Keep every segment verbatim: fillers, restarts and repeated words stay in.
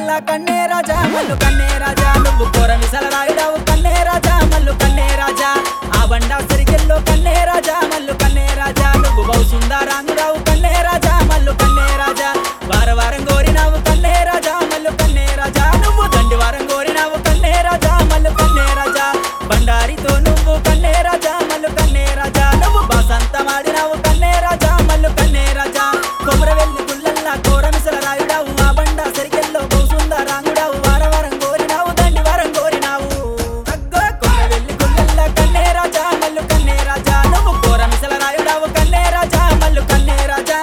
గుల్లల్లా కన్నే రాజా మల్లు కన్నే రాజా నువ్వు కోరమిసల రాయుడావు కన్నే రాజా మల్లు కన్నే రాజా ఆ బండా సరికెల్లో కన్నే రాజా మల్లు కన్నే రాజా నువ్వు బహు సుందరాంగురావు కన్నే రాజా మల్లు కన్నే రాజా వార వారం కోరినావు కన్నే రాజా మల్లు కన్నే రాజా నువ్వు దండి వారం కోరినావు కన్నే రాజా మల్లు కన్నే రాజా బండారితో నువ్వు కన్నే రాజా మల్లు కన్నే రాజా నువ్వు బాసంతమాడినావు కన్నే రాజా మల్లు కన్నే రాజా కొమరవెల్లి గుల్లల్లా కోరమిసల రాయుడావు ఆ బండా సరికెల్లో బహు సుందరాంగుడావు వార వారం కోరినావు దండి వారం కోరినావు అగ్గో కొమరవెల్లి గుల్లల్లా కన్నే రాజా మల్లు కన్నే రాజా నువ్వు కోరమిసల రాయుడావు కన్నే రాజా మల్లు కన్నే రాజా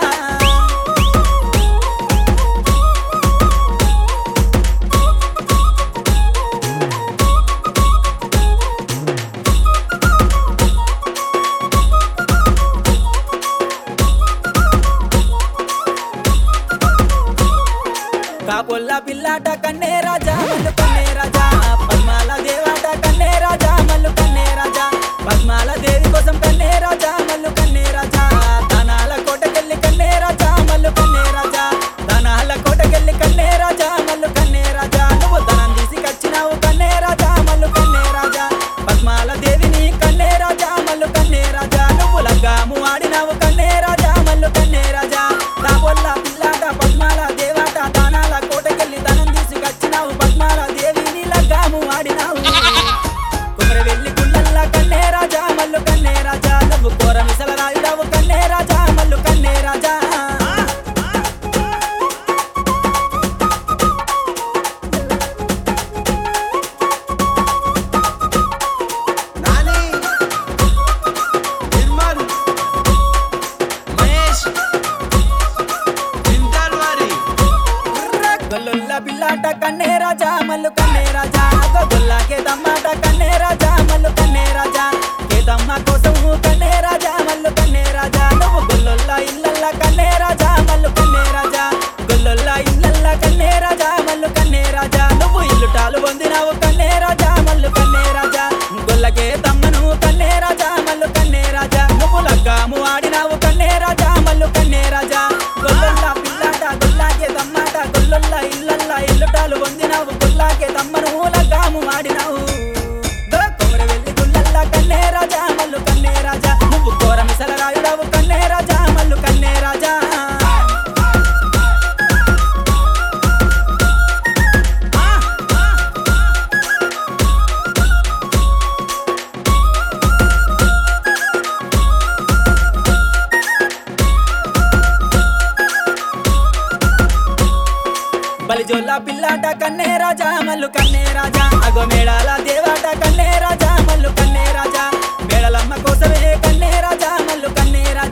కాపుల్ల పిల్లాట కన్నే రాజా మల్లు కన్నే రాజా పద్మాల దేవాట కన్నే రాజా మల్లు కన్నే రాజా పద్మాల దేవి కోసం కన్నే రాజా మల్లు కన్నే రాజా ధనాల కోటకెళ్ళి కన్నే రాజా మల్లు కన్నే రాజా ధనాల కోటకెళ్ళి కన్నే రాజా మల్లు కన్నే రాజా నువ్వు ధనం తీసి కచ్చినావు కన్నే రాజా మల్లు కన్నే రాజా పద్మాల దేవిని కన్నే రాజా మల్లు కన్నే రాజా నువ్వు లగ్గాము ఆడినావు కన్నే రాజా మల్లు కన్నే రాజా కాపుల్ల పిల్లాట పద్మాల దేవాట ధనాల కోటకెళ్ళి ధనం తీసి కచ్చినావు పద్మాల దేవిని లగ్గాము ఆడినావు కుమరవెల్లి గుల్లల్లా కన్నే రాజా మల్లు కన్నే రాజా నువ్వు కోరమిసల రాయుడావు కన్నే రాజా మల్లు కన్నే రాజా నాని నిర్మల్ మహేష్ జిందాల్వారి గొల్లుల్ల పిల్లాట కన్నే రాజా మల్లు కన్నే రాజా గొల్లాకే దమ్మాట కన్నే రాజా మల్లు కన్నే రాజా కేదమ్మ కోసం కన్నే రాజా మల్లు కన్నే రాజా నువ్వు గొల్లుల్ల ఇల్లల్ల కన్నే రాజా మల్లు కన్నే రాజా గొల్లుల్ల ఇల్లల్ల కన్నే రాజా మల్లు కన్నే రాజా నువ్వు ఇల్లుటాలు పొందినావు కన్నే రాజా మల్లు కన్నే రాజా గొల్లకే తమ్మను కన్నే రాజా మల్లు కన్నే రాజా నువ్వు లగ్గాము ఆడినావు కన్నే రాజా మల్లు కన్నే రాజా గొల్లుల్ల పిల్లాట గొల్లాకే దమ్మాట గొల్లుల్ల ఇల్లల్ల ఇల్లుటాలు పొందినావు గొల్లాకే తమ్మను లగ్గాము ఆడినావు దో కొమరవెల్లి గుల్లల్లా కన్నే రాజా మల్లు కన్నే రాజా నువ్వు కోరమిసల రాయుడావు కన్నే రాజా మల్లు కన్నే రాజా బలిజోల్ల పిల్లాట కన్నే రాజా మల్లు కన్నే రాజా అగో మేడాల దేవాట కన్నే రాజా మల్లు కన్నే రాజా మేడలమ్మ కోసమే కన్నే రాజా మల్లు కన్నే రాజా